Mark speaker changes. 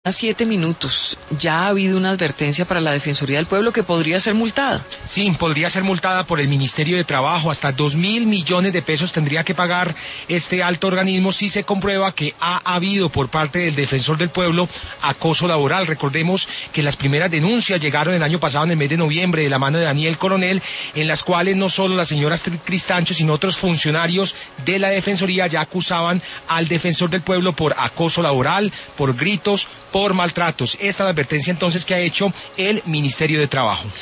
Speaker 1: A 7 minutos, ya ha habido una advertencia para la Defensoría del Pueblo que podría ser multada.
Speaker 2: Sí, podría ser multada por el Ministerio de Trabajo. Hasta 2.000 millones de pesos tendría que pagar este alto organismo si se comprueba que ha habido por parte del Defensor del Pueblo acoso laboral. Recordemos que las primeras denuncias llegaron el año pasado, en el mes de noviembre, de la mano de Daniel Coronel, en las cuales no solo la señora Cristancho, sino otros funcionarios de la Defensoría ya acusaban al Defensor del Pueblo por acoso laboral, por gritos, por maltratos. Esta es la advertencia entonces que ha hecho el Ministerio de Trabajo.